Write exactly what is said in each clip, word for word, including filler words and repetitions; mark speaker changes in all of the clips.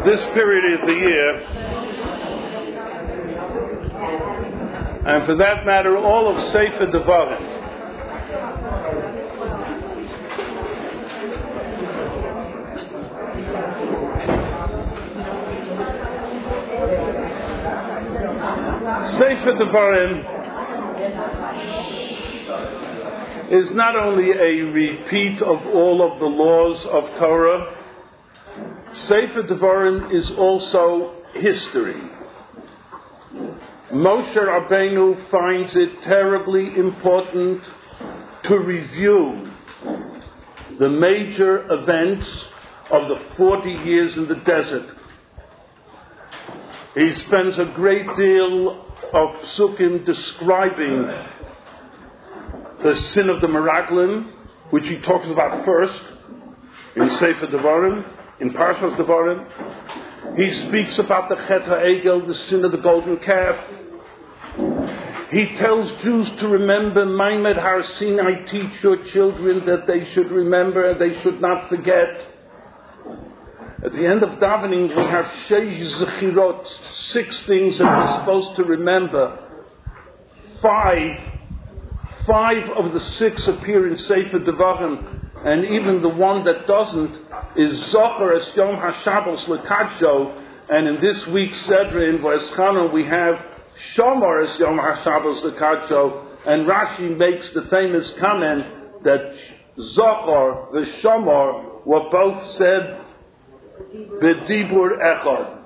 Speaker 1: this period of the year, and for that matter, all of Sefer Devarim, Sefer Devarim is not only a repeat of all of the laws of Torah. Sefer Devarim is also history. Moshe Rabbeinu finds it terribly important to review the major events of the forty years in the desert. He spends a great deal of psukim describing the sin of the Meraglim, which he talks about first in Sefer Devarim, in Parshas Devarim. He speaks about the Chet HaEgel, the sin of the golden calf. He tells Jews to remember, Maimed Har Sinai, teach your children that they should remember, they should not forget. At the end of davening, we have Sheish Zechirot, six things that we're supposed to remember. Five, five of the six appear in Sefer Devarim, and even the one that doesn't is Zocher Es Yom HaShabbos L'Kadsho, and in this week's Sedra in V'Eschana we have Shomer Es Yom HaShabbos L'Kadsho, and Rashi makes the famous comment that Zocher and Shomer were both said B'dibur Echad.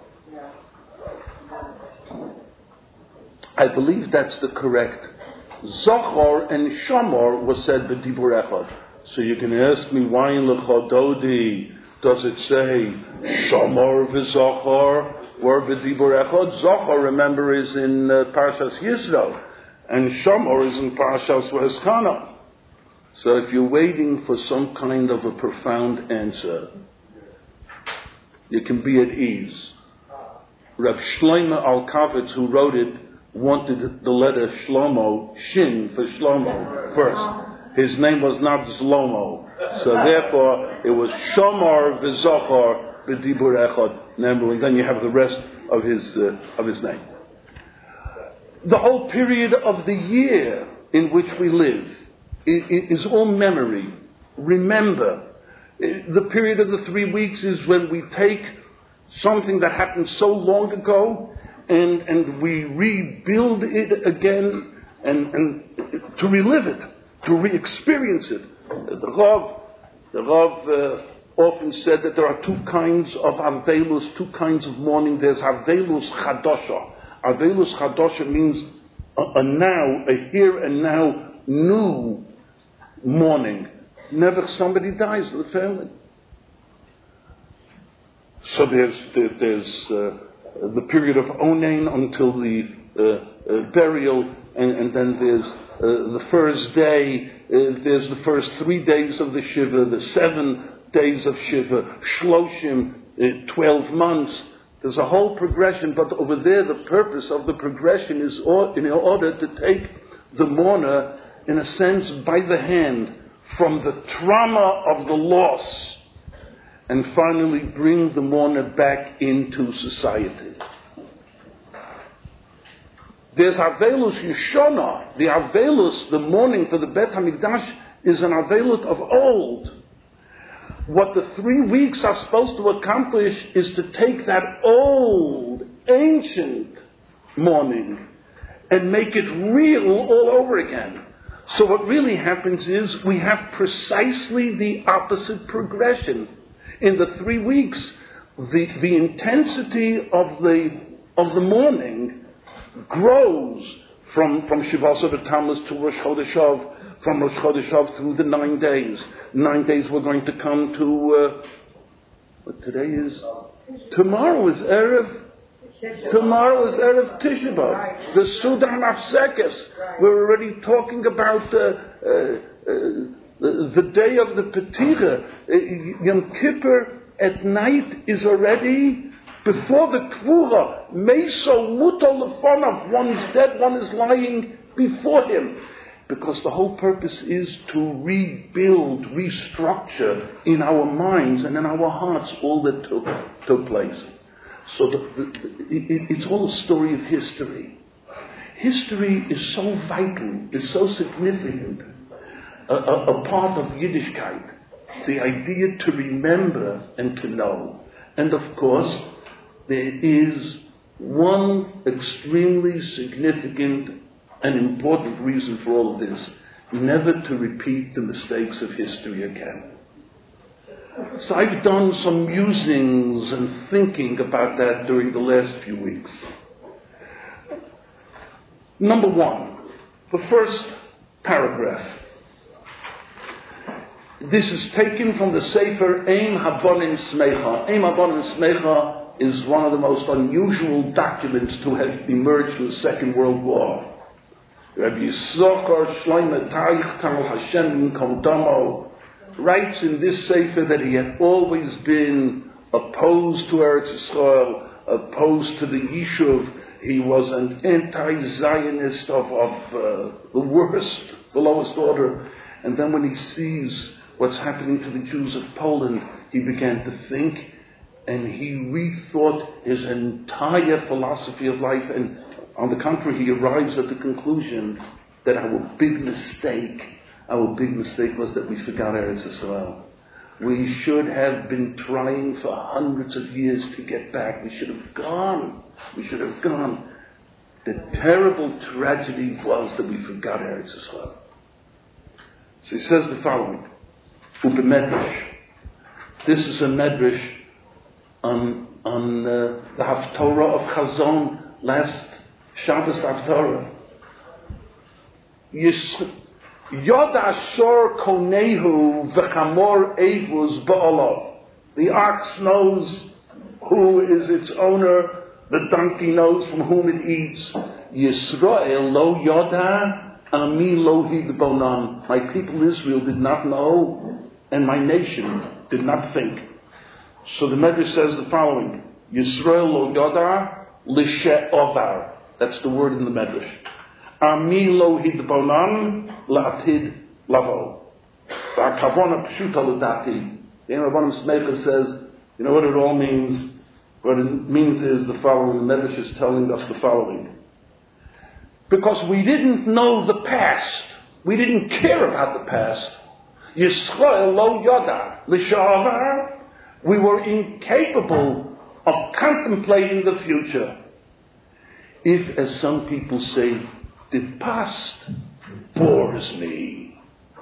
Speaker 1: I believe that's the correct. Zocher and Shomer was said B'dibur Echad. So you can ask me, why in Lechododi does it say Shomer v'Zocher or B'dibur Echad? Zocher, remember, is in uh, Parshas Yisro, and Shomer is in Parshas V'Eschana. So if you're waiting for some kind of a profound answer, you can be at ease. Rav Shlomo Alkavitz, who wrote it, wanted the letter Shlomo, Shin, for Shlomo first. His name was not Zlomo. So therefore, it was Shomar v'Zochar b'dibur echad. And then you have the rest of his, uh, of his name. The whole period of the year in which we live is all memory. Remember. The period of the three weeks is when we take something that happened so long ago and, and we rebuild it again and, and to relive it, to re-experience it. The Rav, the Rav uh, often said that there are two kinds of Avelus, two kinds of mourning. There's Avelus Chadosha. Avelus Chadosha means a, a now, a here and now, new mourning. Never somebody dies in the family. So there's there, there's uh, the period of Onain until the uh, uh, burial, and, and then there's uh, the first day. Uh, there's the first three days of the Shiva, the seven days of Shiva, Shloshim, uh, twelve months. There's a whole progression, but over there the purpose of the progression is or, in order to take the mourner, in a sense, by the hand, from the trauma of the loss, and finally bring the mourner back into society. There's Avelus Yeshona. The Avelus, the mourning for the Bet HaMikdash, is an Avelut of old. What the three weeks are supposed to accomplish is to take that old, ancient mourning and make it real all over again. So what really happens is we have precisely the opposite progression. In the three weeks, the, the intensity of the of the mourning grows from, from Shivasa B'Tammuz to Rosh Chodesh Av, from Rosh Chodesh Av through the nine days. Nine days we're going to come to, uh, what today is? Tomorrow is Erev. Tomorrow is Erev Tisha B'Av, the Sudan Afsekes. We're already talking about uh, uh, uh, the, the day of the Petira. Uh, Yom Kippur at night is already before the Kvura. Meso Muto Lefonav, one is dead, one is lying before him. Because the whole purpose is to rebuild, restructure in our minds and in our hearts all that took, took place. So the, the, the, it, it's all a story of history. History is so vital, is so significant, a, a, a part of Yiddishkeit, the idea to remember and to know. And of course, there is one extremely significant and important reason for all of this: never to repeat the mistakes of history again. So I've done some musings and thinking about that during the last few weeks. Number one, the first paragraph. This is taken from the Sefer Eim Habonim Smecha. Eim Habonim Smecha is one of the most unusual documents to have emerged from the Second World War. Rabbi Yisachar Shlomo Taich Tal Hashem Komdamo writes in this Sefer that he had always been opposed to Eretz Yisrael, opposed to the Yishuv. He was an anti-Zionist of, of uh, the worst, the lowest order. And then when he sees what's happening to the Jews of Poland, he began to think, and he rethought his entire philosophy of life. And on the contrary, he arrives at the conclusion that our big mistake, our big mistake was that we forgot Eretz Yisrael. We should have been trying for hundreds of years to get back. We should have gone. We should have gone. The terrible tragedy was that we forgot Eretz Yisrael. So he says the following: Upe Medrash. This is a Medrash on, on uh, the Haftorah of Chazon, last Shabbos Haftorah. Yod Ashor Konehu V'chamor Evus Ba'olov. The ox knows who is its owner. The donkey knows from whom it eats. Yisrael lo yoda ami lo hidbonan. My people Israel did not know, and my nation did not think. So the Medrash says the following: Yisrael lo yoda lishe'ovar. That's the word in the Medrash. Ami lo hidbonan la'atid lavo. V'akavona pshuta l'dati. The Rabbanim Smecha says, you know what it all means? What it means is the following. The Medrash is telling us the following: because we didn't know the past, we didn't care about the past. Yisrael lo yoda l'shavar. We were incapable of contemplating the future. If, as some people say, the past bores me.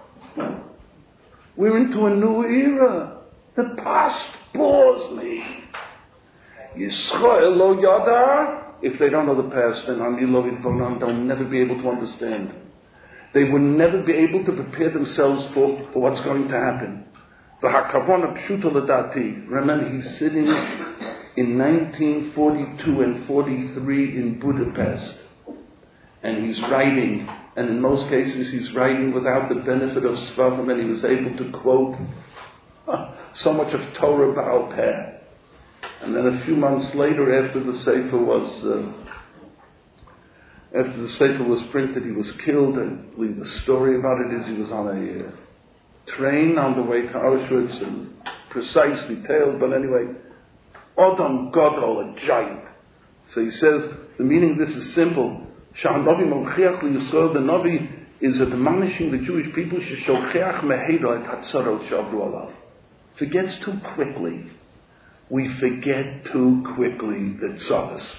Speaker 1: We're into a new era. The past bores me. Yisrael lo yada. If they don't know the past, then Ani lo yidbonan, they'll never be able to understand. They will never be able to prepare themselves for, for what's going to happen. The hakavona pshuta l'dati. Remember, he's sitting in nineteen forty-two and forty-three in Budapest, and he's writing. And in most cases, he's writing without the benefit of Sfachim, and he was able to quote uh, so much of Torah Baal Peh. And then a few months later, after the Sefer was uh, after the Sefer was printed, he was killed. I believe the story about it is he was on a uh, train on the way to Auschwitz, and precise details. But anyway, Odom Godol, a giant. So he says the meaning of this is simple. Sha'an Navi Molchiach Yisrael. The Navi is admonishing the Jewish people. Sheshocheach mehedo et hatzarot shavru alav. Forgets too quickly. We forget too quickly the tzaras.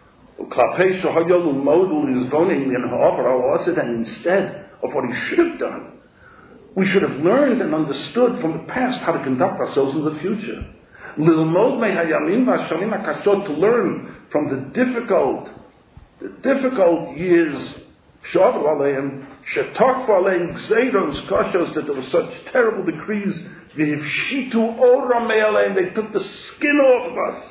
Speaker 1: And instead of what he should have done, we should have learned and understood from the past how to conduct ourselves in the future. To learn from the difficult, the difficult years, that there were such terrible decrees. They took the skin off of us.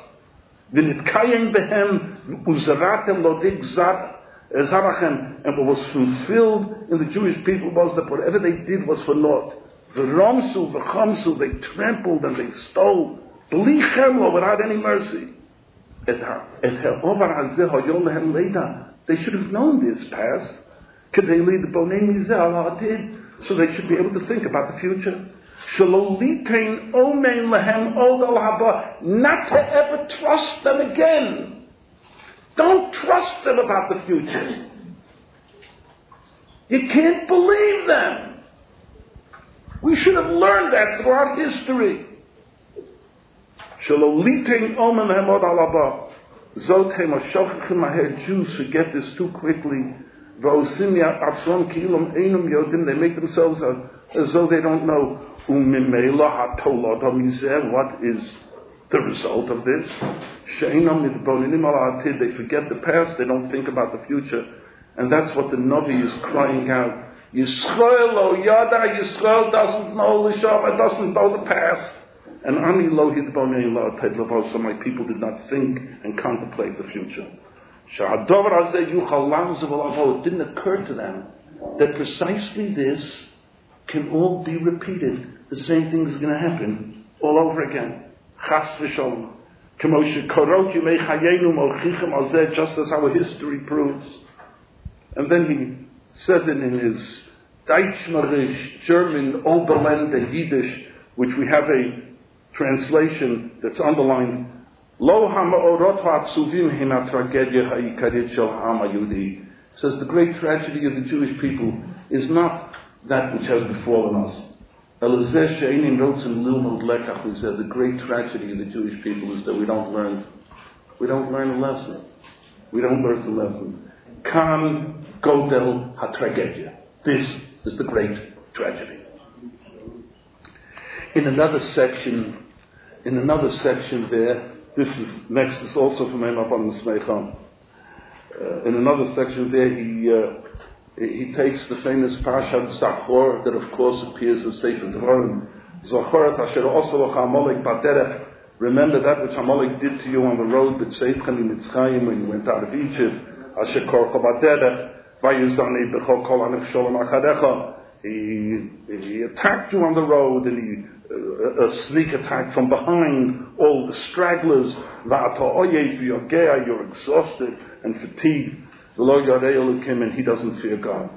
Speaker 1: And what was fulfilled in the Jewish people was that whatever they did was for naught. They trampled and they stole without any mercy. They should have known this past. So they should be able to think about the future. Shalolitein omein lehem od al haba, not to ever trust them again. Don't trust them about the future. You can't believe them. We should have learned that throughout history. Shalolitein omein lehem od al haba. Zotem ashochachim aher. Jews forget this too quickly. V'osimya atzron kilom einum yodim. They make themselves as though they don't know. What is the result of this? They forget the past, they don't think about the future. And that's what the Navi is crying out. Yisrael lo yada, Yisrael doesn't know Lishava, doesn't know the past. And Ani lo hitbonin lo tedlavo, so my people did not think and contemplate the future. It didn't occur to them that precisely this can all be repeated. The same thing is going to happen all over again. Chas v'sholom. Just as our history proves. And then he says it in his Deutschmarisch, German, Oberländer, Yiddish, which we have a translation that's underlined. Lo ha'ma'orot ha'atzuvim hin ha'tragedya ha'ikarit shel ha'am ha'yudi. Says the great tragedy of the Jewish people is not that which has befallen us. The great tragedy of the Jewish people is that we don't learn, we don't learn a lesson. We don't learn the lesson. Kan godel hatragedya. This is the great tragedy. In another section, in another section there, this is next is also from Emab on the Smeicham. Uh, in another section there, he. Uh, He takes the famous Parashat Zachor that of course appears in Sefer Devarim. Zachor et asher osaloch Amalek baderech. Remember that which Amalek did to you on the road b'tzeitchem in Mitzrayim when you went out of Egypt. Asher korcha baderech vayizani b'chol kol anich sholem achadecha. He he attacked you on the road and he uh, a sneak attack from behind all the stragglers. Va'ata oyev v'yogea. You're exhausted and fatigued. And he doesn't fear God.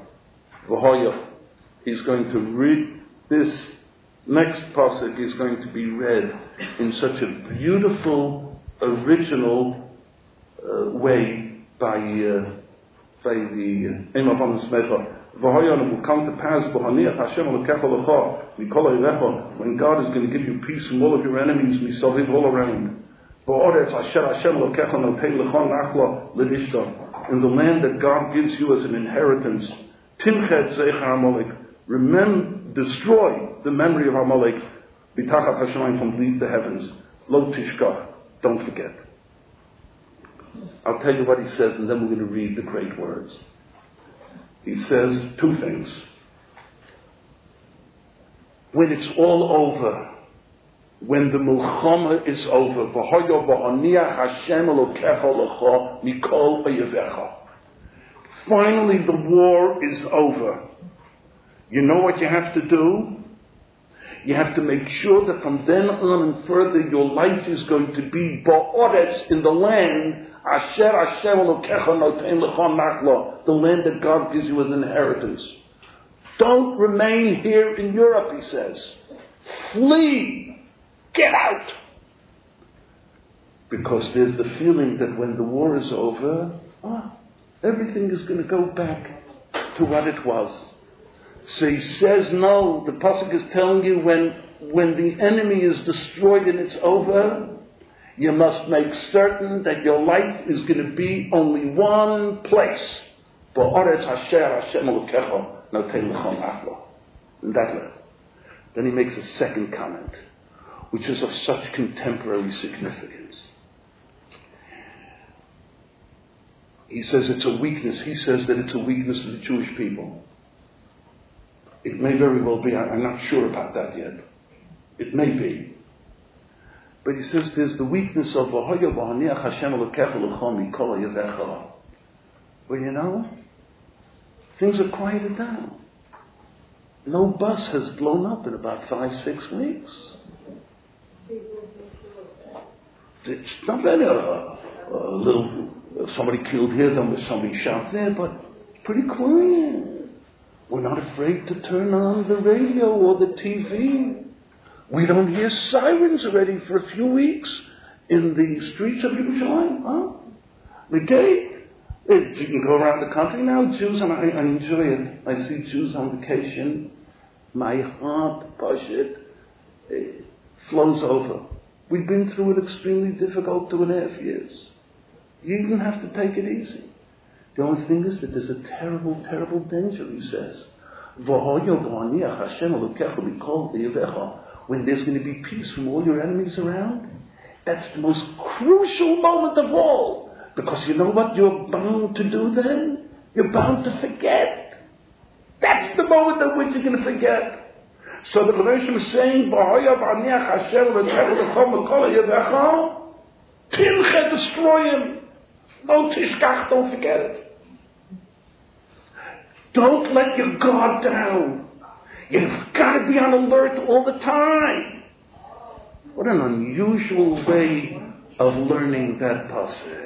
Speaker 1: He's going to read this next pasuk is going to be read in such a beautiful, original uh, way by uh, by the Emab on the Smecha. Will come to pass when God is going to give you peace from all of your enemies, all around. In the land that God gives you as an inheritance, Timchet Zeichar Amalek, remember, destroy the memory of Amalek, B'tachat Hashemayim, from beneath the heavens. Lo Tishkach, don't forget. I'll tell you what he says, and then we're going to read the great words. He says two things. When it's all over, when the Mulchama is over, V'hoyo v'honiach Hashem Elokecha lecha mikol oyevecha. Finally, the war is over. You know what you have to do? You have to make sure that from then on and further, your life is going to be ba'oretz, in the land Asher Hashem Elokecha notein lecha nachla, the land that God gives you as an inheritance. Don't remain here in Europe, he says. Flee. Get out! Because there's the feeling that when the war is over, oh, everything is going to go back to what it was. So he says, no, the pasuk is telling you when, when the enemy is destroyed and it's over, you must make certain that your life is going to be only one place. And that, then he makes a second comment, which is of such contemporary significance. He says it's a weakness. He says that it's a weakness of the Jewish people. It may very well be. I'm not sure about that yet. It may be. But he says there's the weakness of V'hoyo v'honiach Hashem Elokecha lecha mikol oyevecha. Well, you know, things are quieted down. No bus has blown up in about five, six weeks. It's not been a, a little, somebody killed here, then somebody shot there, but it's pretty quiet. We're not afraid to turn on the radio or the T V. We don't hear sirens already for a few weeks in the streets of Yerushalayim. Huh? The gate. It, you can go around the country now, Jews, and I, I enjoy it. I see Jews on vacation. My heart, push it, it flows over. We've been through an extremely difficult two and a half years. You even have to take it easy. The only thing is that there's a terrible, terrible danger, he says. When there's going to be peace from all your enemies around, that's the most crucial moment of all. Because you know what you're bound to do then? You're bound to forget. That's the moment at which you're going to forget. So the Revelation is saying, destroy him. No tishkach, don't forget it. Don't let your guard down. You've got to be on alert all the time. What an unusual way of learning that pasuk.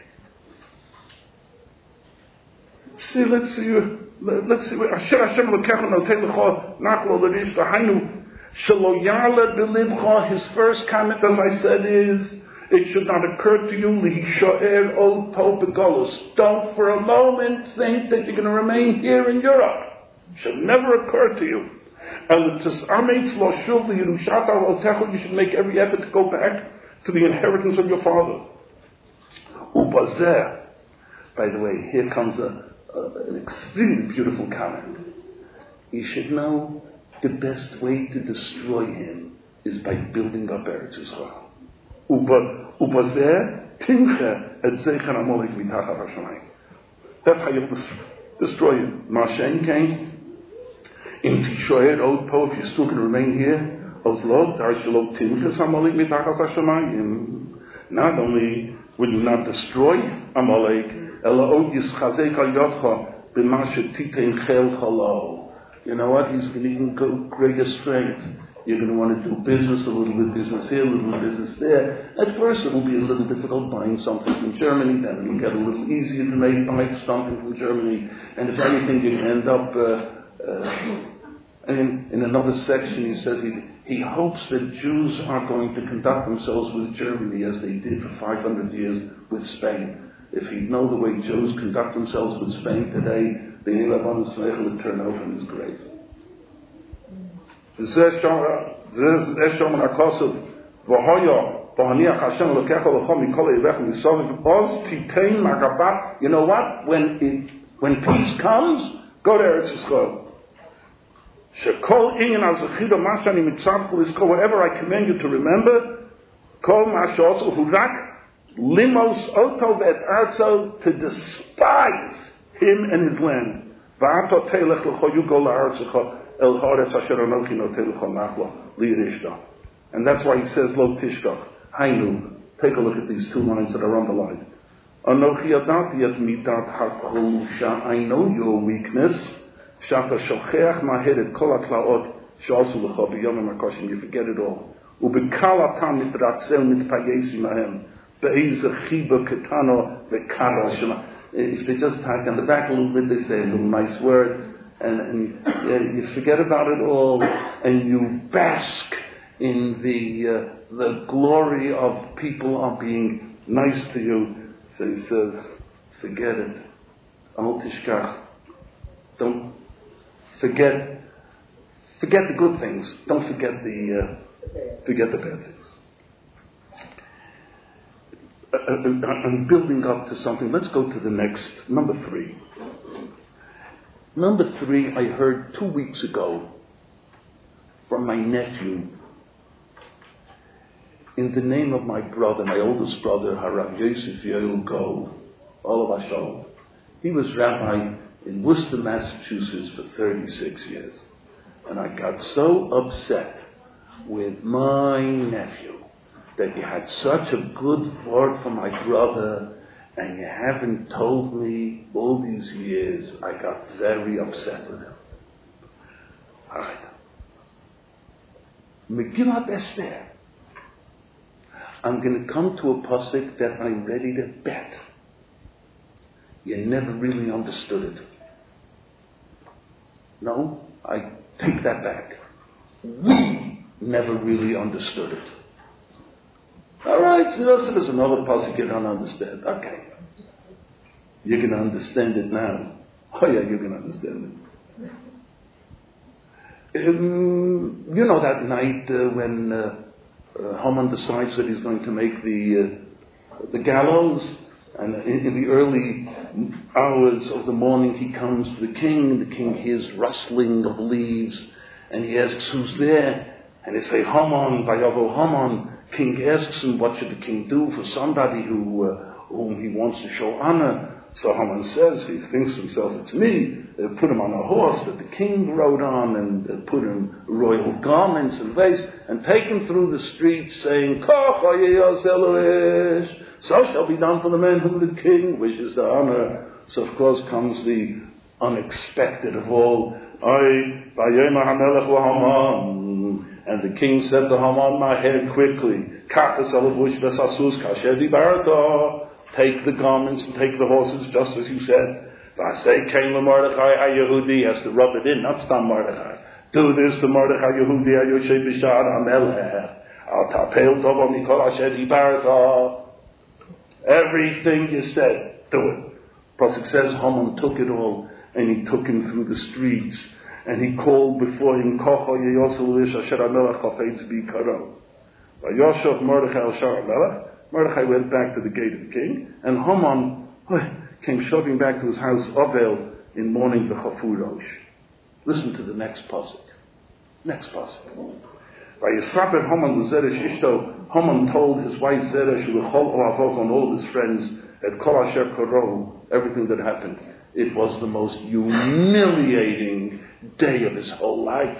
Speaker 1: See, let's see, let's see. Asher Hashem Elokecha noten lecha nachlo l'rish dahainu shelo ya'aleh b'libcha. His first comment, as I said, is it should not occur to you lihisho'er od to begolus. Don't for a moment think that you're going to remain here in Europe. It should never occur to you. And you should make every effort to go back to the inheritance of your father. Ubazeh. By the way, here comes a, a, an extremely beautiful comment. You should know the best way to destroy him is by building up Eretz Yisrael. Ubazeh timche et zeichen amolik mitachar hashamayim. That's how you'll destroy him. Mashen came. In Tishoyer Od Po, if you're still going to remain here, Ozlot, Arshilot Timchas Amalek Mitachas Hashemayim. Not only will you not destroy Amalek, Ela Od Yischazek Al Yodcha B'Mashet Titein Chel Chalo. You know what? He's going to even go greater strength. You're going to want to do business, a little bit of business here, a little bit of business there. At first it'll be a little difficult buying something from Germany, then it'll get a little easier to make buy something from Germany, and if anything you end up uh, uh, And in, in another section he says he, he hopes that Jews are going to conduct themselves with Germany as they did for five hundred years with Spain. If he'd know the way Jews conduct themselves with Spain today, the Nilavan Smechel would turn over in his grave. You know what? When it, when peace comes, go to Eretz Yisrael. Whatever I command you to remember, to despise him and his land. And that's why he says, Lo tishkach. Hainu. Take a look at these two lines that are underlined. I know your weakness. You forget it all. If they just pat on the back a little bit, they say a little nice word, and, and uh, you forget about it all, and you bask in the uh, the glory of people are being nice to you. So he says, forget it. Al tishkach. Don't Forget, forget the good things. Don't forget the, uh, forget the bad things. Uh, I'm building up to something. Let's go to the next, number three. Number three, I heard two weeks ago from my nephew, in the name of my brother, my oldest brother, Harav Yosef Yoel Go, Olav Hashem. He was rabbi in Worcester, Massachusetts for thirty-six years. And I got so upset with my nephew that you had such a good word for my brother and you haven't told me all these years. I got very upset with him. All right. Megillat Esther. I'm going to come to a pasuk that I'm ready to bet you never really understood it. No, I take that back. We never really understood it. All right, so there's another pasuk you don't understand. Okay. You're going to understand it now. Oh yeah, you're going to understand it. Um, you know that night uh, when uh, uh, Haman decides that he's going to make the uh, the gallows, and in, in the early hours of the morning he comes to the king, and the king hears rustling of leaves, and he asks who's there, and they say Haman, Vayavo Haman. King asks him what should the king do for somebody who uh, whom he wants to show honor. So Haman says, he thinks to himself, it's me. Uh, put him on a horse that the king rode on, and uh, put him royal garments and lace, and take him through the streets saying, so shall be done for the man whom the king wishes to honor. So of course comes the unexpected of all. And the king said to Haman, my head quickly, take the garments and take the horses, just as you said. Vasei came to Mordechai HaYehudi, has to rub it in, not Stam Mordechai. Do this to Mordechai Yehudi HaYoshev B'Shar HaMelech. Al Tapel Tovo Mikol Asher Dibarta. Everything you said, do it. Pasuk says Haman took it all, and he took him through the streets, and he called before him, Kocho Yeyosel Lish Asher HaMelech Chafetz B'Karo. Vayoshev Mordechai El Shar HaMelech. Mordechai went back to the gate of the king, and Haman oh, came shoving back to his house, Ovel, in mourning the Chafurosh. Listen to the next pasuk. Next pasuk. Vayisaper Haman l'Zeresh Ishto. Haman told his wife Zeresh, L'chol Olavov, and all his friends, at Kol Asher Koro, everything that happened. It was the most humiliating day of his whole life.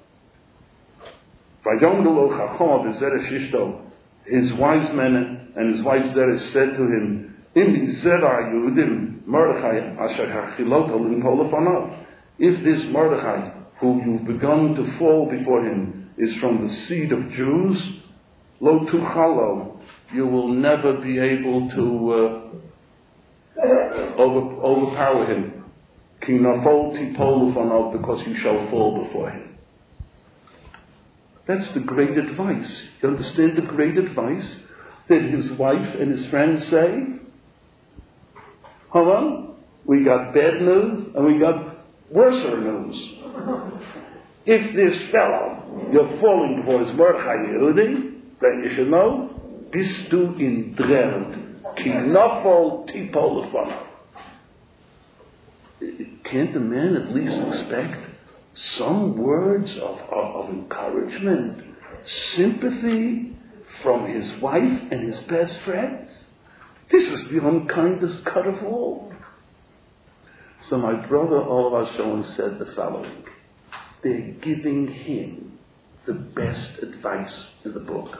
Speaker 1: Vayom lo Chacham b'Zeresh Ishto. His wise men and his wife Zeresh said to him, Im Zera Yehudim Mordechai Asher Hachilot Olim Polofanav. If this Mordechai, who you've begun to fall before him, is from the seed of Jews, Lo Tuchalo, you will never be able to uh, over, overpower him. Ki Nafol Tipol Ufanav, because you shall fall before him. That's the great advice. You understand the great advice that his wife and his friends say? Hold on. We got bad news and we got worser news. If this fellow you're falling for is Mordechai Yehudi, then you should know, bist du in Drerd, ki nafol tipol lefonav. Can't a man at least expect some words of, of, of encouragement, sympathy from his wife and his best friends? This is the unkindest cut of all. So my brother Olav Shoen said the following. They're giving him the best advice in the book.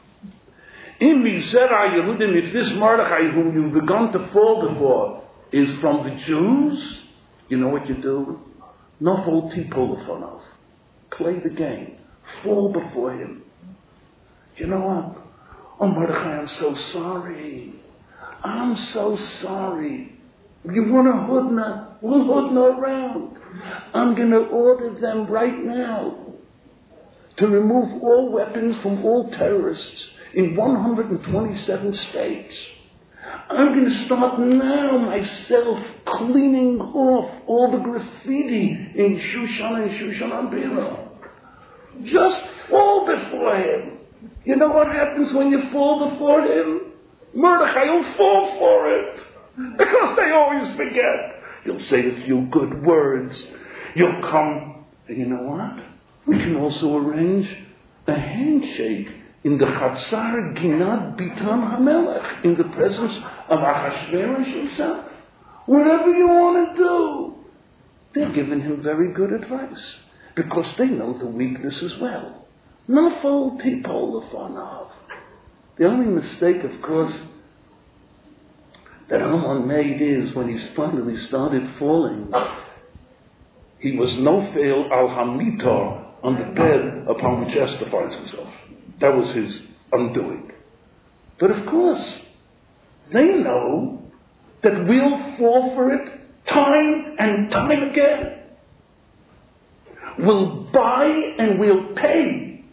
Speaker 1: If this Mordechai whom you've begun to fall before is from the Jews, you know what you do? Nafol tipolofonov. Play the game. Fall before him. You know what? Oh, Mordechai, I'm so sorry. I'm so sorry. You want a hudna? We'll hudna around. I'm going to order them right now to remove all weapons from all terrorists in one hundred twenty-seven states. I'm going to start now myself cleaning off all the graffiti in Shushan and Shushan Abira. Just fall before him. You know what happens when you fall before him? Mordechai will fall for it. Because they always forget. You'll say a few good words. You'll come. And you know what? We can also arrange a handshake in the Chatzar Ginad Bitam HaMelech, in the presence of Achashverosh himself. Whatever you want to do. They're giving him very good advice. Because they know the weakness as well. Nafol tipol lefonav. The only mistake, of course, that Haman made is when he's finally started falling, he was nofel al hamitor, on the bed upon which Esther finds himself. That was his undoing. But of course, they know that we'll fall for it time and time again. We'll buy and we'll pay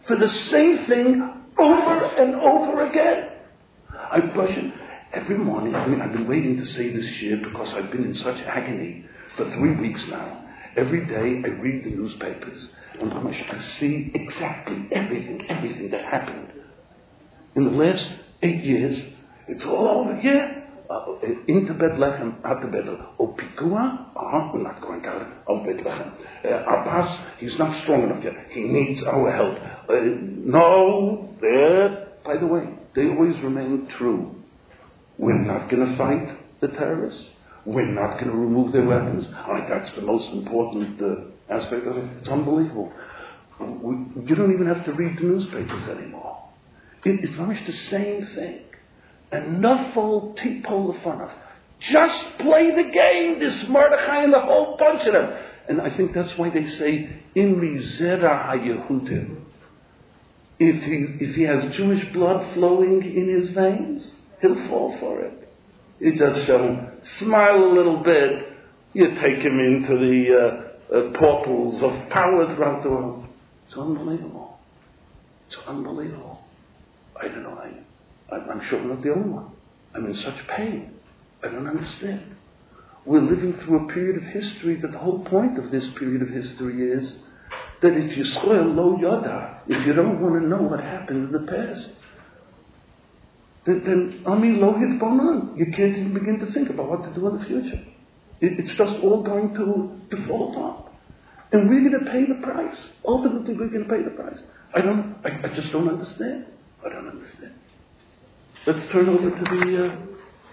Speaker 1: for the same thing over and over again. I brush it every morning. I mean, I've been waiting to say this shit because I've been in such agony for three weeks now. Every day I read the newspapers and I see exactly everything, everything that happened in the last eight years. It's all over. Yeah. Uh, into Bethlehem, out to Bethlehem. Oh, Pikua? Uh-huh, we're not going out of Bethlehem. Uh, Abbas, he's not strong enough yet. He needs our help. Uh, no, they're, by the way, they always remain true. We're not going to fight the terrorists. We're not going to remove their weapons. All right, that's the most important uh, aspect of it. It's unbelievable. We, you don't even have to read the newspapers anymore. It, it's almost the same thing. And Nuffel Tipol Lefanov. Just play the game, this Mordechai and the whole bunch of them. And I think that's why they say, Imri Zera HaYehudim. If he, if he has Jewish blood flowing in his veins, he'll fall for it. You just show him, smile a little bit, you take him into the uh, uh, portals of power throughout the world. It's unbelievable. It's unbelievable. I don't know, I... I'm sure I'm not the only one. I'm in such pain. I don't understand. We're living through a period of history that the whole point of this period of history is that if you spoil lo yada, if you don't want to know what happened in the past, then, then ami lo hitbonan, you can't even begin to think about what to do in the future. It, it's just all going to, to fall apart. And we're going to pay the price. Ultimately, we're going to pay the price. I don't, I, I just don't understand. I don't understand. Let's turn over to the uh,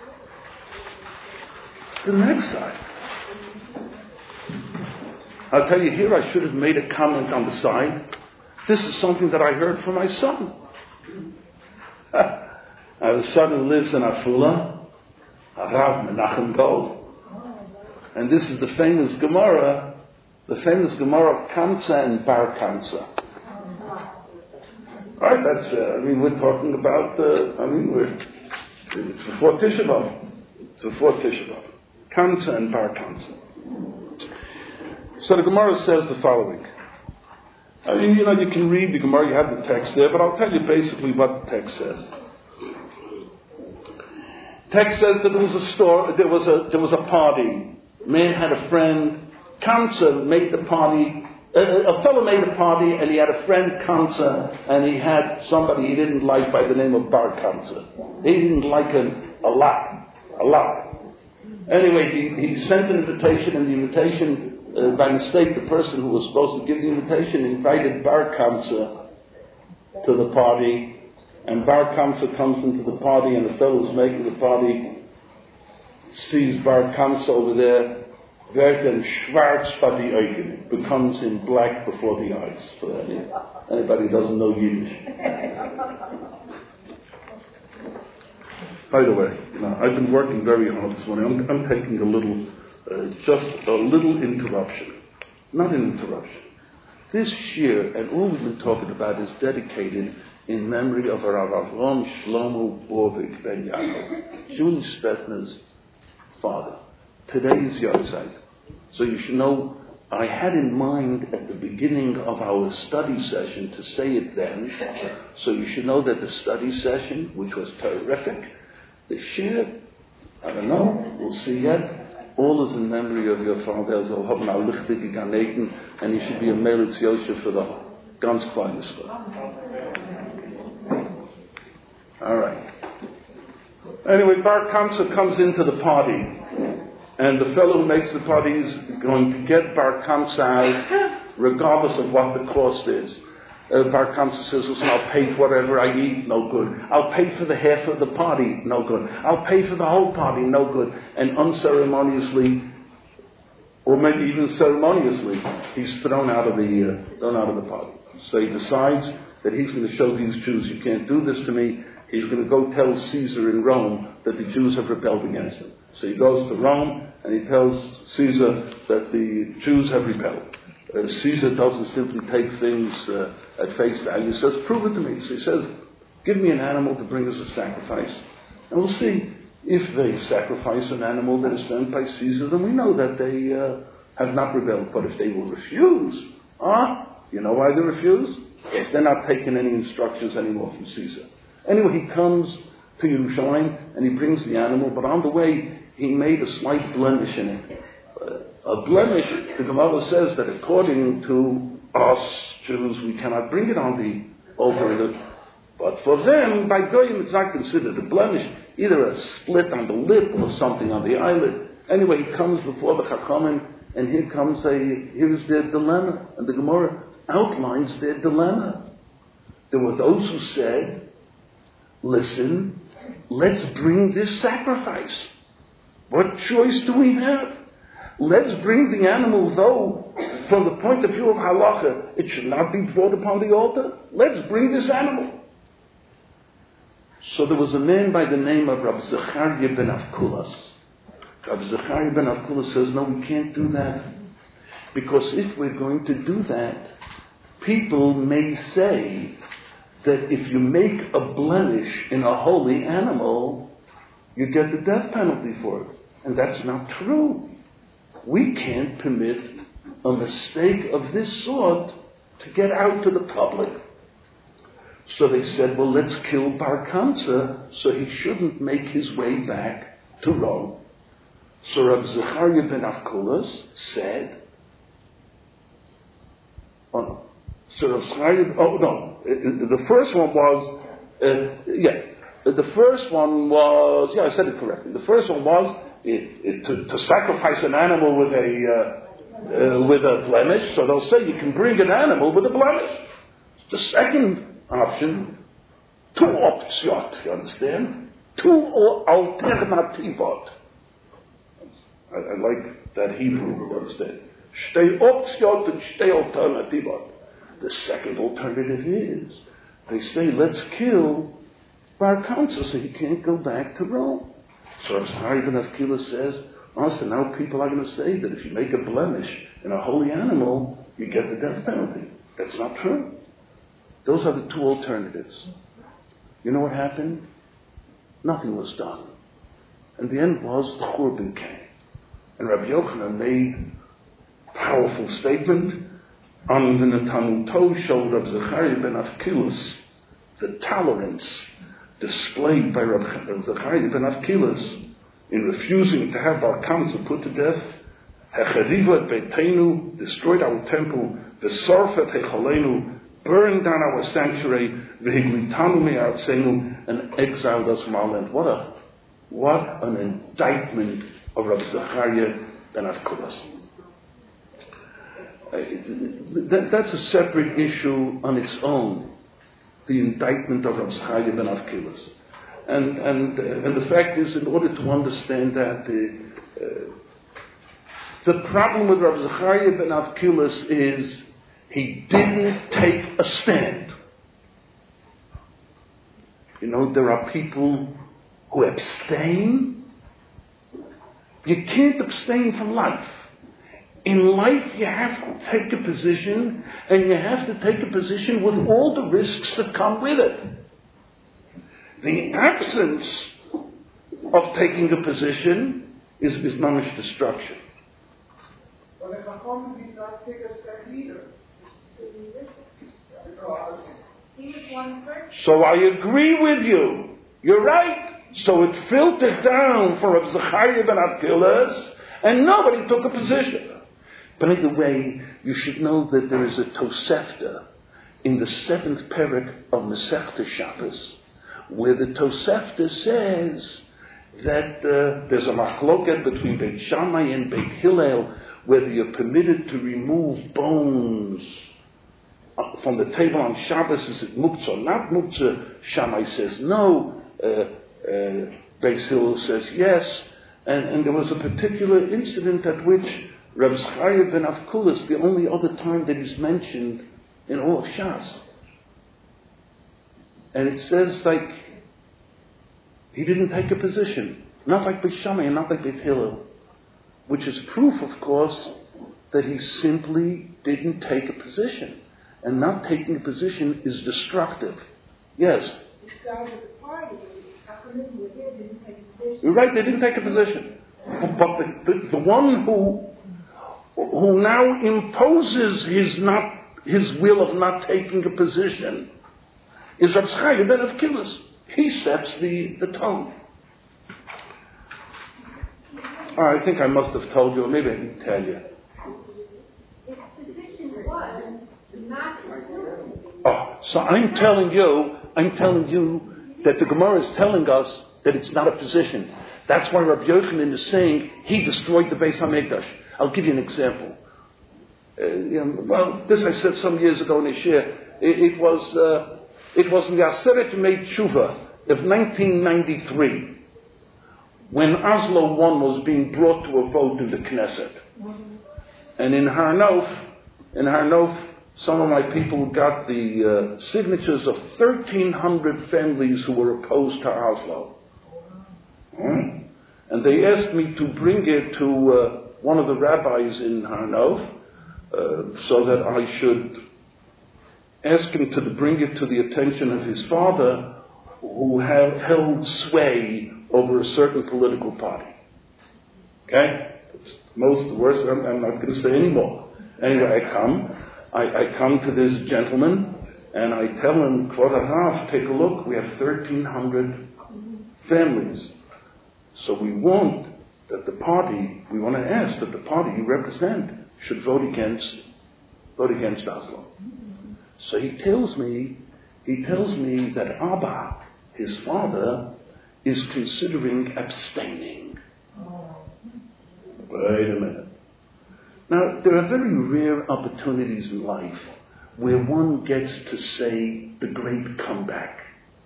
Speaker 1: the next side. I'll tell you here, I should have made a comment on the side. This is something that I heard from my son. I have a son who lives in Afula, Rav Menachem Gold. And this is the famous Gemara, the famous Gemara of Kamsa and Bar Kamsa. Right, that's, uh, I mean, we're talking about, uh, I mean, we're, it's before Tisha B'Av. It's before Tisha B'Av. Kamsa and Bar Kamsa. So the Gemara says the following. I mean, you know, you can read the Gemara, you have the text there, but I'll tell you basically what the text says. Text says that there was a store, there was a, there was a party. Man had a friend. Kamsa made the party. A, a fellow made a party, and he had a friend, Kamsa, and he had somebody he didn't like by the name of Bar Kamsa. He didn't like him a lot, a lot. Anyway, he, he sent an invitation, and the invitation, uh, by mistake, the person who was supposed to give the invitation invited Bar Kamsa to the party, and Bar Kamsa comes into the party, and the fellow who's making the party sees Bar Kamsa over there, Werd en schwarz vor die Augen, becomes in black before the eyes. For any, anybody who doesn't know Yiddish. By the way, you know, I've been working very hard this morning. I'm, I'm taking a little, uh, just a little interruption. Not an interruption. This year, and all we've been talking about, is dedicated in memory of Rav Avram Shlomo Borvik Ben Yaakov, Julie Spetner's father. Today is Yotzeit. So you should know, I had in mind at the beginning of our study session to say it then. So you should know that the study session, which was terrific, the shir, I don't know, we'll see yet, all is in memory of your father, and he should be a Meretz Yosef for the ganz kleine stuff. All right. Anyway, Bar Kamsa comes into the party. And the fellow who makes the party is going to get Bar Kamsa out, regardless of what the cost is. Uh, Bar Kamsa says, listen, I'll pay for whatever I eat, no good. I'll pay for the half of the party, no good. I'll pay for the whole party, no good. And unceremoniously, or maybe even ceremoniously, he's thrown out of the uh, thrown out of the party. So he decides that he's going to show these Jews, you can't do this to me. He's going to go tell Caesar in Rome that the Jews have rebelled against him. So he goes to Rome and he tells Caesar that the Jews have rebelled. Uh, Caesar doesn't simply take things uh, at face value. He says, prove it to me. So he says, give me an animal to bring as a sacrifice. And we'll see if they sacrifice an animal that is sent by Caesar, then we know that they uh, have not rebelled. But if they will refuse, ah, you know why they refuse? Yes, they're not taking any instructions anymore from Caesar. Anyway, he comes to Yerushalayim and he brings the animal, but on the way he made a slight blemish in it. Uh, a blemish, the Gemara says that according to us Jews, we cannot bring it on the altar. But for them, by Goyim, it's not considered a blemish, either a split on the lip or something on the eyelid. Anyway, he comes before the Chachamim, and here comes a, here's their dilemma. And the Gemara outlines their dilemma. There were those who said, listen, let's bring this sacrifice. What choice do we have? Let's bring the animal, though, from the point of view of halacha, it should not be brought upon the altar. Let's bring this animal. So there was a man by the name of Rabbi Zechariah ben Avkulas. Rabbi Zechariah ben Avkulas says, no, we can't do that. Because if we're going to do that, people may say that if you make a blemish in a holy animal, you get the death penalty for it. And that's not true. We can't permit a mistake of this sort to get out to the public. So they said, well, let's kill Bar Kamsa so he shouldn't make his way back to Rome. So Rabbi Zechariah ben Avkulas said, oh no, so Rabbi Zechariah, oh no, the first one was, uh, yeah, the first one was, yeah, I said it correctly. The first one was it, it, to, to sacrifice an animal with a uh, uh, with a blemish. So they'll say you can bring an animal with a blemish. The second option, two options, you understand? Two alternativot. I, I like that Hebrew, you understand? Stay option and stay alternativot. The second alternative is, they say, let's kill Bar Kamsa so he can't go back to Rome. So Rav Zechariah ben Avkulas says, also now people are going to say that if you make a blemish in a holy animal, you get the death penalty. That's not true. Those are the two alternatives. You know what happened? Nothing was done. And the end was the Churban came. And Rabbi Yochanan made a powerful statement on the Netanel Tov showed Rabbi Zechariah ben Avkulas the tolerance displayed by Rabbi Zechariah ben Avkulas in refusing to have Bar Kamsa put to death. Hecheriva et beitenu, destroyed our temple. V'sorfet hecholenu, burned down our sanctuary, v'higlitanu me'artzenu, and exiled us from our land. What a, what an indictment of Rabbi Zechariah ben Avkulas. Uh, that, that's a separate issue on its own, the indictment of Rabbi Zechariah ben Avkulas. And, and, uh, and the fact is, in order to understand that, uh, uh, the problem with Rabbi Zechariah ben Avkulas is he didn't take a stand. You know, there are people who abstain. You can't abstain from life. In life, you have to take a position, and you have to take a position with all the risks that come with it. The absence of taking a position is, is mamish destruction.
Speaker 2: But if a Chacham did not take a stand either.
Speaker 1: So I agree with you. You're right. So it filtered down for Rav Zechariah ben Avkulas, and nobody took a position. By the way, you should know that there is a Tosefta in the seventh parak of Masechta Shabbos, where the Tosefta says that uh, there's a machloket between Beit Shammai and Beit Hillel, whether you're permitted to remove bones from the table on Shabbos. Is it muktzah or not muktzah? Shammai says no. Uh, uh, Beit Hillel says yes. And, and there was a particular incident at which Rav Zechariah ben Avkulas, the only other time that he's mentioned in all of Shas. And it says like he didn't take a position. Not like Beit Shammai and not like Beit Hillel. Which is proof, of course, that he simply didn't take a position. And not taking a position is destructive. Yes? You're right, they didn't take a position. But, but the, the, the one who who now imposes his not his will of not taking a position is Reb Chaim ben Avkilis. He sets the, the tone. Oh, I think I must have told you, or maybe I didn't tell you.
Speaker 3: His position was not.
Speaker 1: Oh, so I'm telling you, I'm telling you that the Gemara is telling us that it's not a position. That's why Rabbi Yochanan is saying he destroyed the Beis HaMikdash. I'll give you an example. Uh, you know, well, this I said some years ago in a share. It, it was uh, it was in the Aseret Yemei Tshuva of nineteen ninety-three when Oslo one was being brought to a vote in the Knesset, and in Har Nof, in Har Nof, some of my people got the uh, signatures of thirteen hundred families who were opposed to Oslo. Hmm? And they asked me to bring it to uh, one of the rabbis in Har Nof uh, so that I should ask him to bring it to the attention of his father, who ha- held sway over a certain political party. Okay? It's most worst, I'm, I'm not going to say anymore. Anyway, I come. I, I come to this gentleman and I tell him, Kvod Harav, take a look, we have thirteen hundred families. So we want that the party, we want to ask that the party you represent should vote against, vote against Oslo. So he tells me, he tells me that Abba, his father, is considering abstaining. Wait a minute. Now, there are very rare opportunities in life where one gets to say the great comeback.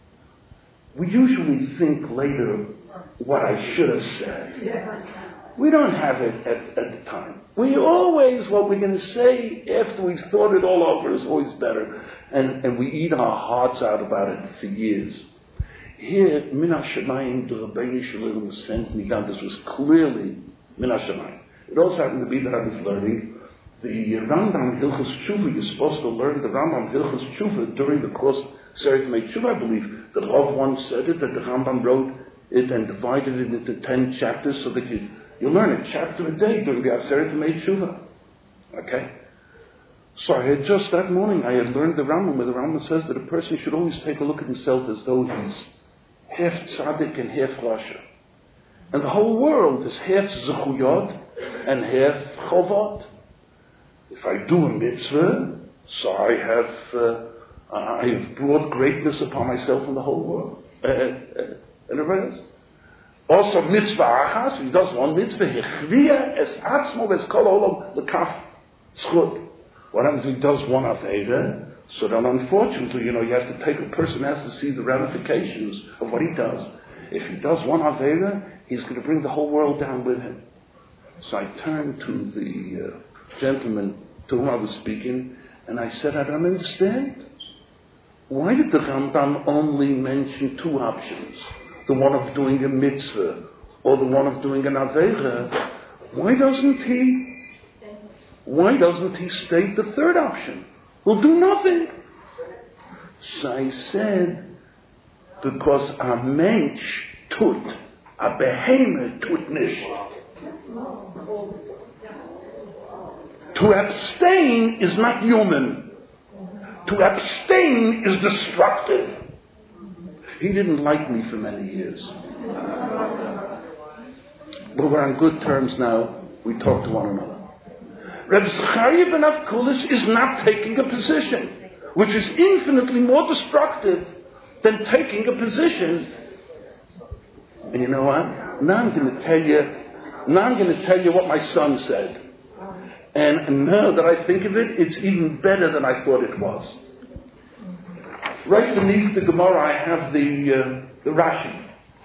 Speaker 1: We usually think later what I should have said. We don't have it at, at the time. We always, what we're going to say after we've thought it all over is always better. And, and we eat our hearts out about it for years. Here, Min HaShamayim, the Rabbeinu Shalom sent me down. This was clearly Min HaShamayim. It also happened to be that I was learning the Rambam Hilchos Tshuva. You're supposed to learn the Rambam Hilchos Tshuva during the course of Aseret Yemei Tshuva, I believe. The Rav once said it, that the Rambam wrote it and divided it into ten chapters so that you, you learn a chapter a day during the Aseret Yemei Tshuva. Okay? So I had just that morning, I had learned the Rambam, where the Rambam says that a person should always take a look at himself as though he's half tzaddik and half rasha. And the whole world is half zechuyot and half chovot. If I do a mitzvah, so I have uh, I have brought greatness upon myself and the whole world. Uh, uh, and everybody else. Also mitzvah achas, he does one mitzvah, hechriya es atzmo es kol olam lekaf zchut. What happens if he does one aveda? So then unfortunately, you know, you have to take, a person has to see the ramifications of what he does. If he does one aveda, he's going to bring the whole world down with him. So I turned to the uh, gentleman to whom I was speaking, and I said, I don't understand. Why did the Rambam only mention two options? The one of doing a mitzvah, or the one of doing an avera? Why doesn't he, why doesn't he state the third option? We'll do nothing. So I said, because a mensch tut, a behemoth tut nicht. To abstain is not human. To abstain is destructive. He didn't like me for many years. But we're on good terms now. We talk to one another. Reb Zechariah ben Avkulis is not taking a position, which is infinitely more destructive than taking a position. And you know what? Now I'm going to tell you, now I'm going to tell you what my son said. And now that I think of it, it's even better than I thought it was. Right beneath the Gemara, I have the uh, the Rashi.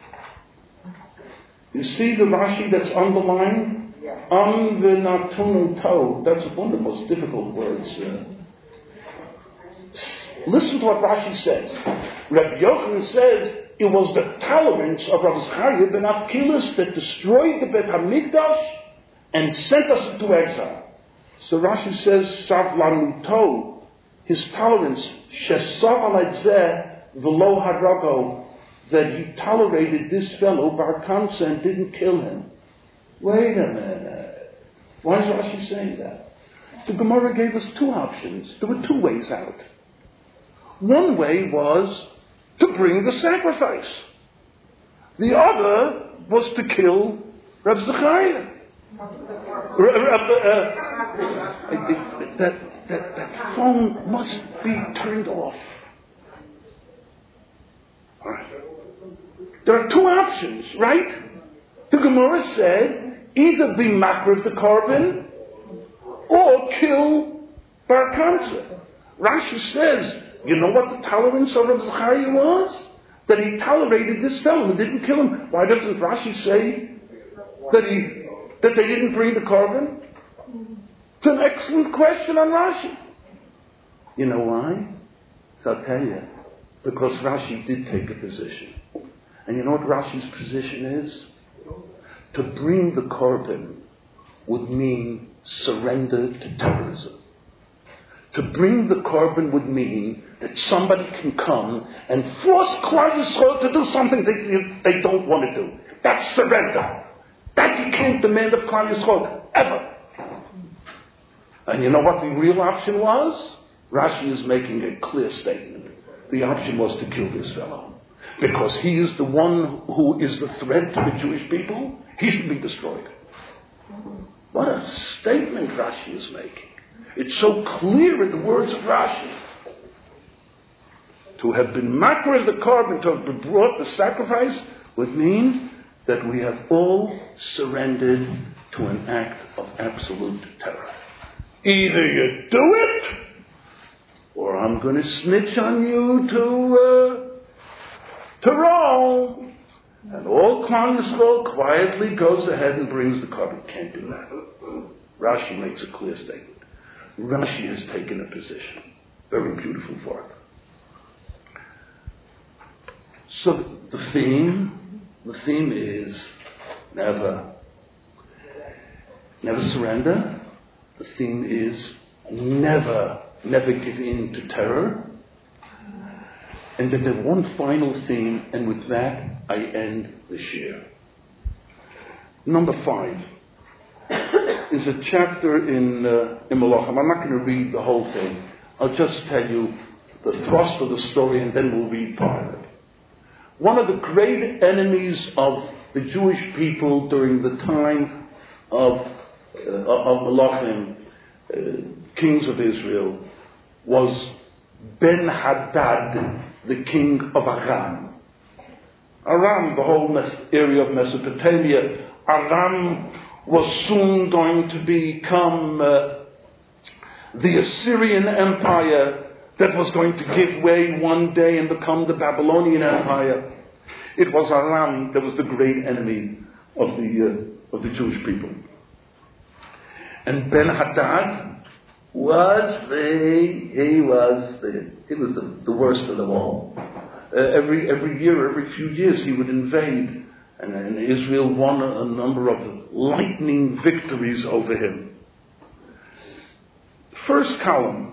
Speaker 1: You see the Rashi that's underlined? Am v'natunun to. That's one of the most difficult words. Uh, listen to what Rashi says. Rabbi Yochanan says it was the tolerance of Rabbi Zechariah ben Avkilis that destroyed the Beit HaMikdash and sent us into exile. So Rashi says, Savlanuto, his tolerance, Shesav al-Edzeh v'lo harago, that he tolerated this fellow, Bar Kamsa, and didn't kill him. Wait a minute. Why is Rashi saying that? the Gemara gave us two options. There were two ways out. One way was to bring the sacrifice. The other was to kill Reb Zechariah. Uh, uh, that, that, that phone must be turned off. All right. There are two options, right? The Gemara said either be makriv the korban or kill Bar Kamsa. Rashi says, you know what the tolerance of Reb Zechariah was? That he tolerated this fellow and didn't kill him. Why doesn't Rashi say that he that they didn't bring the korban? It's an excellent question on Rashi. You know why? So I'll tell you. Because Rashi did take a position. And you know what Rashi's position is? To bring the korban would mean surrender to terrorism. To bring the korban would mean that somebody can come and force Klal Yisrael to do something they, they don't want to do. That's surrender. That you can't demand of Klal Yisrael, ever. And you know what the real option was? Rashi is making a clear statement. The option was to kill this fellow. Because he is the one who is the threat to the Jewish people. He should be destroyed. What a statement Rashi is making. It's so clear in the words of Rashi. To have been makriv the korban, to have brought the sacrifice, would mean that we have all surrendered to an act of absolute terror. Either you do it, or I'm going to snitch on you to uh, to Rome. And all Klal Yisrael quietly goes ahead and brings the korban. Can't do that. Rashi makes a clear statement. Rashi has taken a position. Very beautiful for it. So the theme, the theme is never, never surrender. The theme is never, never give in to terror. And then there's one final theme, and with that I end the shir. Number five is a chapter in uh, in Malachim. I'm not going to read the whole thing. I'll just tell you the thrust of the story, and then we'll read part of it. One of the great enemies of the Jewish people during the time of uh, of Malachim, uh, kings of Israel, was Ben-Hadad, the king of Aram. Aram, the whole mes- area of Mesopotamia. Aram was soon going to become uh, the Assyrian Empire that was going to give way one day and become the Babylonian Empire. It was Aram that was the great enemy of the uh, of the Jewish people. And Ben-Hadad was the he was the he was the, the worst of them all. Uh, every every year, every few years, he would invade, and, and Israel won a, a number of lightning victories over him. First column.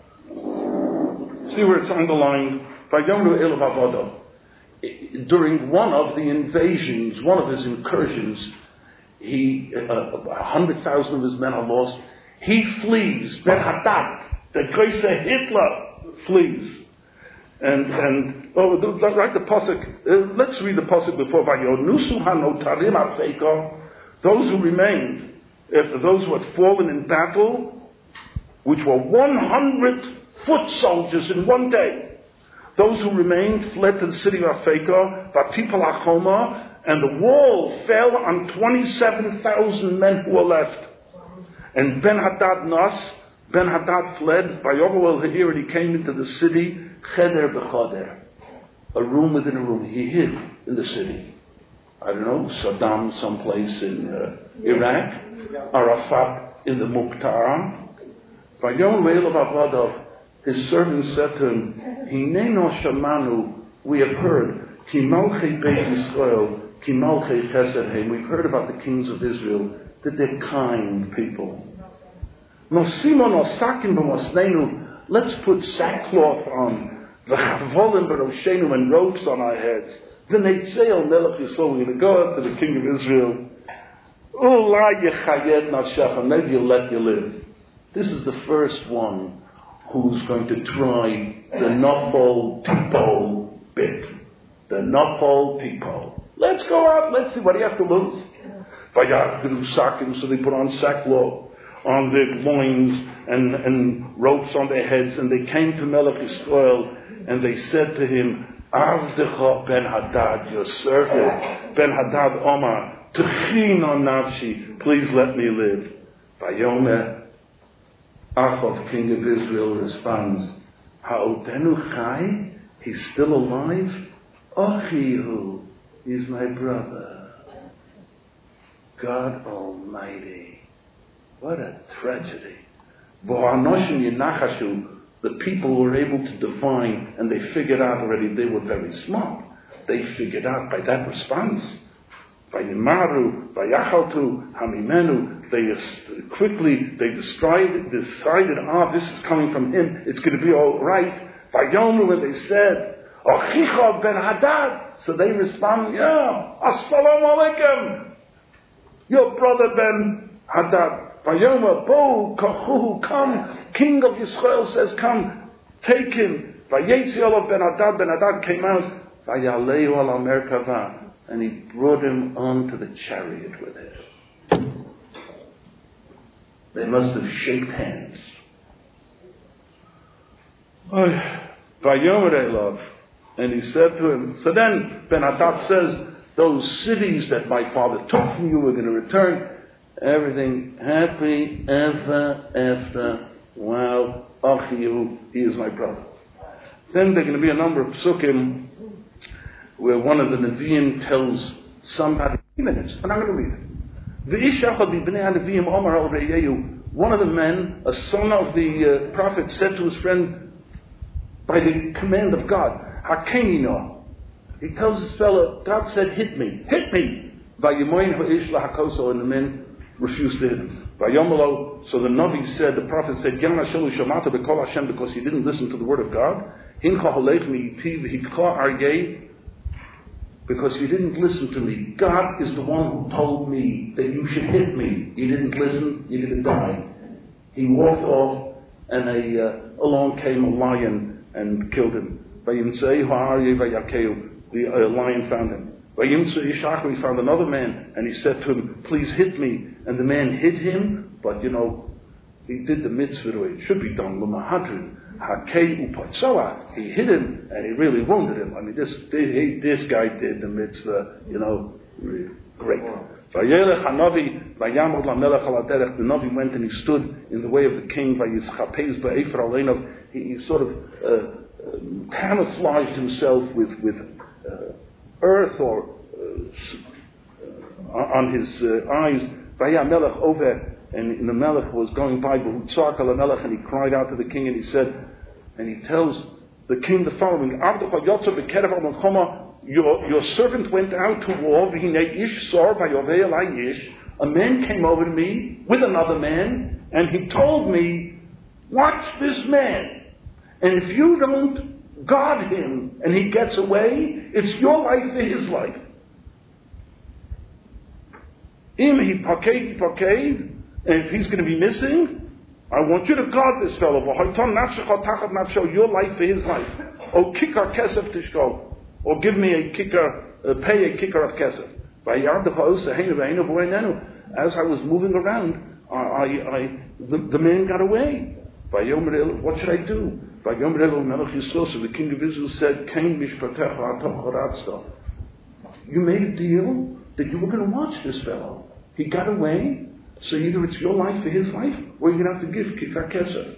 Speaker 1: See where it's underlined? Vayomru el Avodah. During one of the invasions, one of his incursions, he uh, a hundred thousand of his men are lost. He flees. Ben-Hadad, the great Hitler, flees. And, and oh, write the pasuk. Uh, let's read the pasuk before Vayonusu hanotarim afeika. Those who remained after those who had fallen in battle, which were one hundred foot soldiers in one day. Those who remained fled to the city of Afeika, Vatipal Achoma, and the wall fell on twenty-seven thousand men who were left. And Ben-Hadad Nas, Ben-Hadad fled, Vayovel Ha'ir, and he came into the city, Cheder B'Choder, a room within a room. He hid in the city. I don't know, Saddam someplace in uh, Iraq, Arafat in the Mukhtar. Vayovel Avadav, his servants said to him, Hineno Shamanu, we have heard, Ki Malchei Beit Yisrael, Ki Malchei Chesed Heim. We've heard about the kings of Israel, that they're kind people. Nosimon Osakim B'Mosneinu, let's put sackcloth on, V'chavolim B'Roshenu, and ropes on our heads. V'neitzei Melech Yisrael, we're going to go out to the king of Israel. Ulai Yechayed Nafshecha, maybe he'll let you live. This is the first one who's going to try the Nafal Tipo bit. The Nafal Tipo. Let's go out, let's see, what do you have to lose? So they put on sackcloth on their loins and, and ropes on their heads, and they came to Melech Yisrael, and they said to him, Avdecha ben Hadad, your servant, ben Hadad Omar, Techin on Nafshi, please let me live. Vayomer, Achov, king of Israel, responds, Ha'odenu Chai, he's still alive? Achihu, he's my brother. God Almighty, what a tragedy. The people were able to divine, and they figured out already, they were very smart. They figured out by that response, by Yimaru, by Yachaltu, Hamimenu, they quickly, they decided, decided, ah, this is coming from him, it's going to be all right. By Yomu, when they said, Achicha ben Hadad, so they responded, yeah, Assalamu alaikum, your brother ben Hadad. Vayoma bo kachuhu, come, king of Yisrael says, come, take him. Vayetzi olav ben Hadad, ben Hadad came out, vayaleu ala merkava, and he brought him onto the chariot with him. They must have shaked hands. Vayomer elav, and he said to him, so then Ben Hadad says, those cities that my father took from you are going to return. Everything happy ever after. Wow, Achiyu, he is my brother. Then there are going to be a number of psukim where one of the Nevi'im tells somebody, three minutes, and I'm going to read it. One of the men, a son of the uh, prophet, said to his friend, by the command of God, Hakenino. He tells his fellow, God said, hit me, hit me. And the men refused to hit him. So the Navi said, the prophet said, because he didn't listen to the word of God. Because you didn't listen to me. God is the one who told me that you should hit me. You didn't listen, you're going to die. He walked off, and a, uh, along came a lion and killed him. The uh, lion found him. He found another man, and he said to him, please hit me. And the man hit him, but you know, he did the mitzvah the way it should be done. He hit him, and he really wounded him. I mean, this this guy did the mitzvah, you know, great. The Navi went and he stood in the way of the king. He, he sort of uh, uh, camouflaged himself with, with uh, earth or uh, on his uh, eyes. Melech over, and the Melech was going by, and he cried out to the king, and he said, and he tells the king the following: Your, your servant went out to war. A man came over to me with another man, and he told me, watch this man, and if you don't guard him and he gets away, it's your life or his life. Im he paked, paked, and if he's going to be missing, I want you to guard this fellow. Your life for his life. Oh, kicker kesef tishko. Or give me a kicker, uh, pay a kicker of kesef. As I was moving around, I, I, I the, the man got away. What should I do? So the king of Israel said, you made a deal that you were going to watch this fellow. He got away, so either it's your life or his life, or you're going to have to give kicker kesef.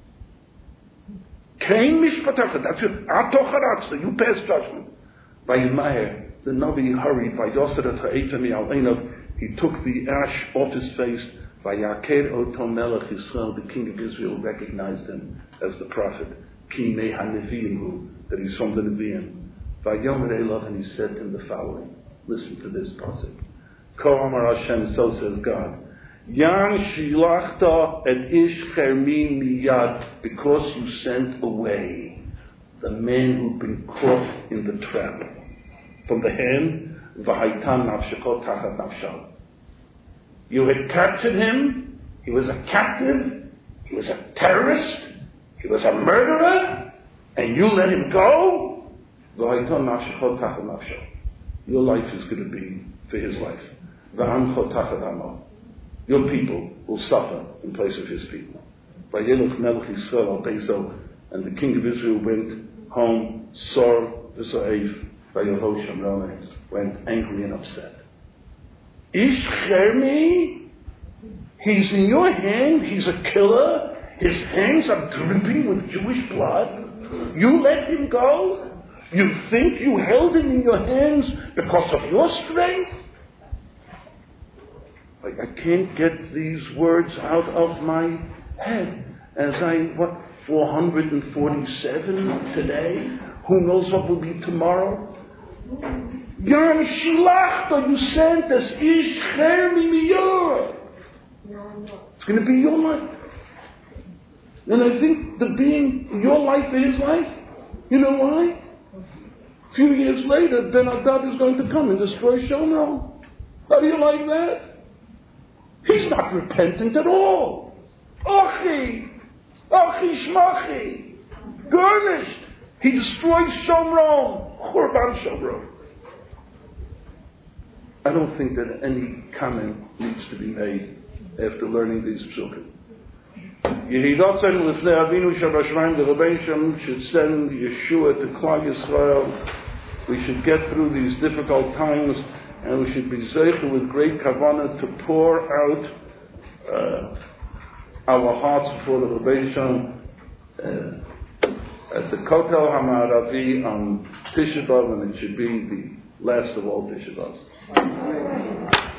Speaker 1: Kain mishpatecha, that's it. You pass judgment. By Yemaiah, the Navi hurried. By Yosedat ha'etami al-einav, he took the ash off his face. By Yaaked oto melech Yisrael, the king of Israel recognized him as the prophet. Ki mei ha-nevi'im, that he's from the Nevi'im. By Yomer Elav, and he said to him the following. Listen to this pasuk. Ko Amar Hashem, so says God. Yan shilachta et ish chermi miyad, because you sent away the man who'd been caught in the trap from the hand, v'haitan nafshechot tachat nafshal. You had captured him, he was a captive, He was a terrorist. He was a murderer. And you let him go? Your life is going to be for his life. Your people will suffer in place of his people. And the king of Israel went home, sore, went angry and upset. Ish Chermi, he's in your hand, he's a killer, his hands are dripping with Jewish blood. You let him go? You think you held him in your hands because of your strength? Like, I can't get these words out of my head. As I, what, four hundred forty-seven today? Who knows what will be tomorrow? Yan Shilachta, you sent us, Ish Chermi Miyah. It's going to be your life. And I think the being your life is his life. You know why? A few years later, Ben Hadad is going to come and destroy Shomron. How do you like that? He's not repentant at all. Ochi! Ochi Shmachi! Garnished! He destroys Shomron! Churban Shomron. I don't think that any comment needs to be made after learning these psukim. Yehidatzen Lifnei Avinu Shabashmaim, the Rebbeinu Shem should send Yeshua to Klal Yisrael. We should get through these difficult times, and we should be zeicher with great kavanah to pour out uh, our hearts before the Rebbeinu Shem uh, at the Kotel HaMa'aravi on Tisha B'Av, and it should be the last of all Tisha B'Avs.